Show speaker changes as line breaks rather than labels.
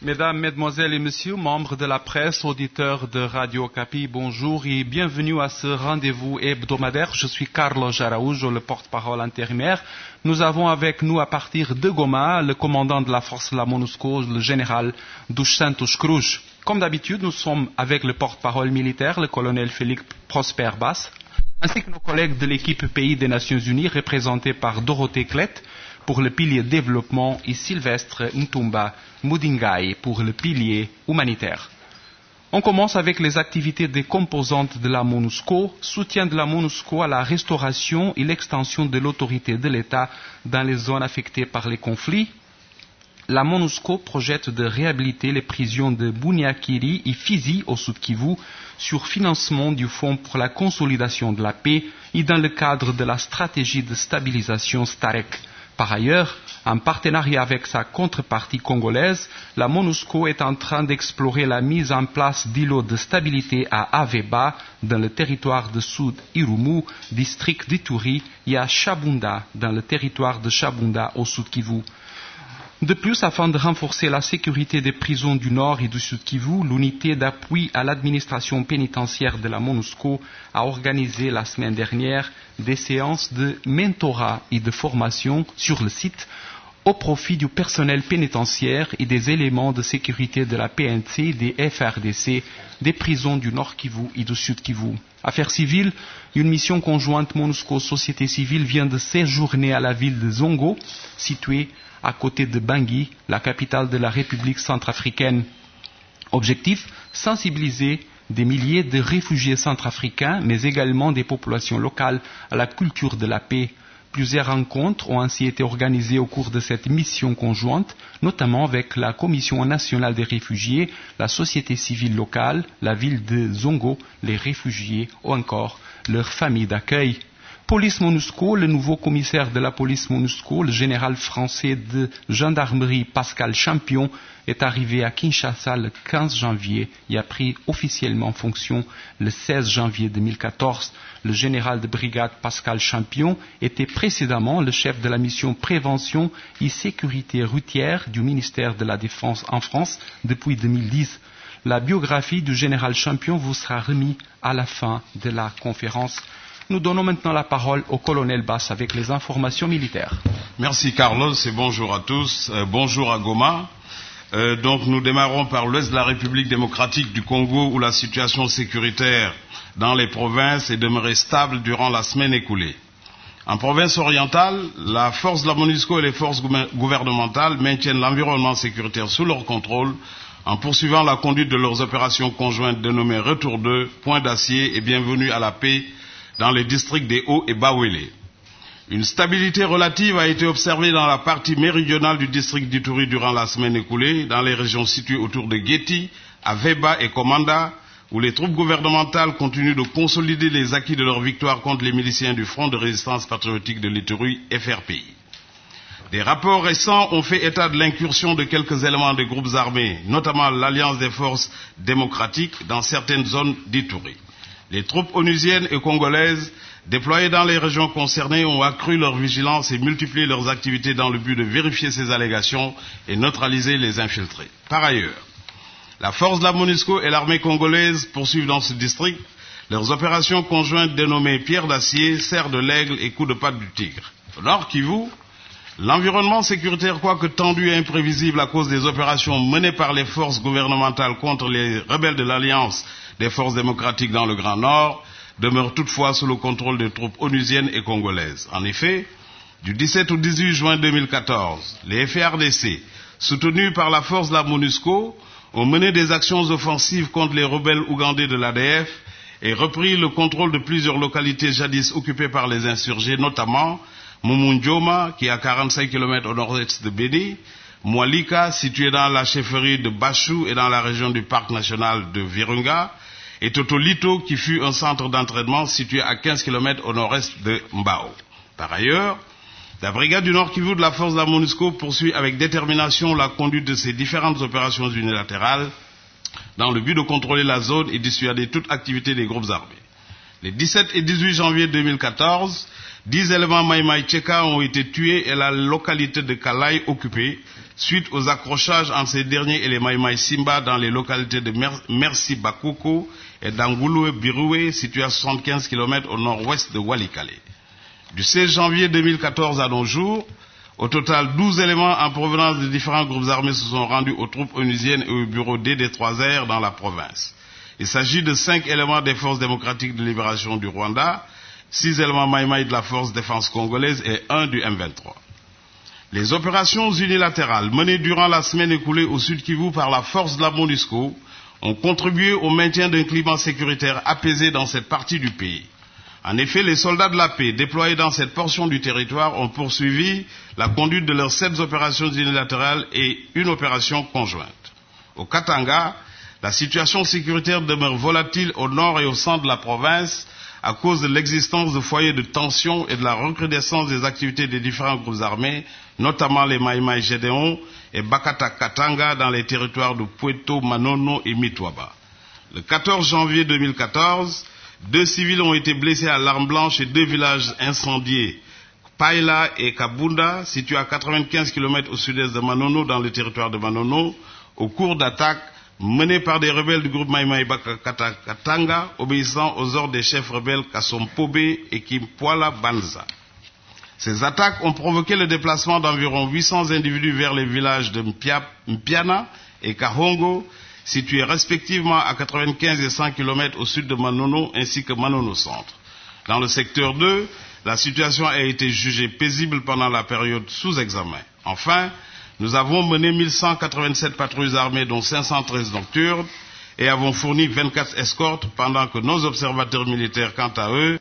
Mesdames, Mesdemoiselles et Messieurs, membres de la presse, auditeurs de Radio Okapi, bonjour et bienvenue à ce rendez-vous hebdomadaire. Je suis Carlos Araújo, le porte-parole intérimaire. Nous avons avec nous à partir de Goma le commandant de la force La MONUSCO, le général dos Santos Cruz. Comme d'habitude, nous sommes avec le porte-parole militaire, le colonel Félix Prosper Bass, ainsi que nos collègues de l'équipe pays des Nations Unies, représentés par Dorothée Klett pour le pilier développement et Sylvestre Ntumba Mudingai pour le pilier humanitaire. On commence avec les activités des composantes de la MONUSCO, soutien de la MONUSCO à la restauration et l'extension de l'autorité de l'État dans les zones affectées par les conflits. La MONUSCO projette de réhabiliter les prisons de Bunyakiri et Fizi au Sud Kivu sur financement du Fonds pour la consolidation de la paix et dans le cadre de la stratégie de stabilisation STAREC. Par ailleurs, en partenariat avec sa contrepartie congolaise, la MONUSCO est en train d'explorer la mise en place d'îlots de stabilité à Aveba, dans le territoire de Sud Irumu, district d'Ituri, et à Chabunda, dans le territoire de Chabunda, au Sud Kivu. De plus, afin de renforcer la sécurité des prisons du Nord et du Sud Kivu, l'unité d'appui à l'administration pénitentiaire de la MONUSCO a organisé la semaine dernière des séances de mentorat et de formation sur le site au profit du personnel pénitentiaire et des éléments de sécurité de la PNC, des FRDC, des prisons du Nord Kivu et du Sud Kivu. Affaires civiles, une mission conjointe MONUSCO-Société civile vient de séjourner à la ville de Zongo, située à côté de Bangui, la capitale de la République centrafricaine. Objectif, sensibiliser des milliers de réfugiés centrafricains, mais également des populations locales à la culture de la paix. Plusieurs rencontres ont ainsi été organisées au cours de cette mission conjointe, notamment avec la Commission nationale des réfugiés, la société civile locale, la ville de Zongo, les réfugiés ou encore leurs familles d'accueil. Police MONUSCO, le nouveau commissaire de la police MONUSCO, le général français de gendarmerie Pascal Champion, est arrivé à Kinshasa le 15 janvier et a pris officiellement fonction le 16 janvier 2014. Le général de brigade Pascal Champion était précédemment le chef de la mission prévention et sécurité routière du ministère de la Défense en France depuis 2010. La biographie du général Champion vous sera remise à la fin de la conférence. Nous donnons maintenant la parole au colonel Bass avec les informations militaires.
Merci Carlos et bonjour à tous. Bonjour à Goma. Donc nous démarrons par l'ouest de la République démocratique du Congo où la situation sécuritaire dans les provinces est demeurée stable durant la semaine écoulée. En province orientale, la force de la MONUSCO et les forces gouvernementales maintiennent l'environnement sécuritaire sous leur contrôle en poursuivant la conduite de leurs opérations conjointes dénommées Retour 2, Point d'acier et Bienvenue à la paix dans les districts des Hauts et Bawele. Une stabilité relative a été observée dans la partie méridionale du district d'Ituri durant la semaine écoulée, dans les régions situées autour de Geti, Aveba et Komanda, où les troupes gouvernementales continuent de consolider les acquis de leur victoire contre les miliciens du Front de résistance patriotique de l'Ituri, FRPI. Des rapports récents ont fait état de l'incursion de quelques éléments des groupes armés, notamment l'Alliance des forces démocratiques, dans certaines zones d'Ituri. Les troupes onusiennes et congolaises déployées dans les régions concernées ont accru leur vigilance et multiplié leurs activités dans le but de vérifier ces allégations et neutraliser les infiltrés. Par ailleurs, la force de la MONUSCO et l'armée congolaise poursuivent dans ce district leurs opérations conjointes dénommées Pierre d'acier, Serre de l'aigle et Coup de patte du tigre. Au Nord Kivu, l'environnement sécuritaire, quoique tendu et imprévisible à cause des opérations menées par les forces gouvernementales contre les rebelles de l'Alliance des forces démocratiques dans le Grand Nord, demeure toutefois sous le contrôle des troupes onusiennes et congolaises. En effet, du 17 au 18 juin 2014, les FARDC, soutenus par la force de la MONUSCO, ont mené des actions offensives contre les rebelles ougandais de l'ADF et repris le contrôle de plusieurs localités jadis occupées par les insurgés, notamment Mumundioma, qui est à 45 km au nord-est de Béni, Mwalika, situé dans la chefferie de Bachou et dans la région du parc national de Virunga, et Totolito, qui fut un centre d'entraînement situé à 15 km au nord-est de Mbao. Par ailleurs, la brigade du Nord Kivu de la force de la MONUSCO poursuit avec détermination la conduite de ces différentes opérations unilatérales dans le but de contrôler la zone et dissuader toute activité des groupes armés. Les 17 et 18 janvier 2014, 10 éléments Maïmaï Tcheka ont été tués et la localité de Kalaï occupée suite aux accrochages entre ces derniers et les Maïmaï Simba dans les localités de Merci Bakoko et d'Angoulou Biroué, situées à 75 km au nord-ouest de Walikale. Du 16 janvier 2014 à nos jours, au total 12 éléments en provenance de différents groupes armés se sont rendus aux troupes onusiennes et au bureau D3R dans la province. Il s'agit de 5 éléments des forces démocratiques de libération du Rwanda, 6 éléments Maïmaï de la force défense congolaise et 1 du M23. Les opérations unilatérales menées durant la semaine écoulée au Sud Kivu par la force de la MONUSCO ont contribué au maintien d'un climat sécuritaire apaisé dans cette partie du pays. En effet, les soldats de la paix déployés dans cette portion du territoire ont poursuivi la conduite de leurs 7 opérations unilatérales et une opération conjointe. Au Katanga, la situation sécuritaire demeure volatile au nord et au centre de la province à cause de l'existence de foyers de tension et de la recrudescence des activités des différents groupes armés, notamment les Maïmaï Gédéon et Bakata Katanga dans les territoires de Pueto, Manono et Mitwaba. Le 14 janvier 2014, 2 civils ont été blessés à l'arme blanche et 2 villages incendiés, Paila et Kabunda, situés à 95 km au sud-est de Manono dans le territoire de Manono, au cours d'attaques menées par des rebelles du groupe Maïmaï Bakata Katanga, obéissant aux ordres des chefs rebelles Kasompobe et Kimpoala Banza. Ces attaques ont provoqué le déplacement d'environ 800 individus vers les villages de Mpiana et Kahongo, situés respectivement à 95 et 100 km au sud de Manono ainsi que Manono Centre. Dans le secteur 2, la situation a été jugée paisible pendant la période sous examen. Enfin, nous avons mené 1187 patrouilles armées dont 513 nocturnes et avons fourni 24 escortes pendant que nos observateurs militaires, quant à eux,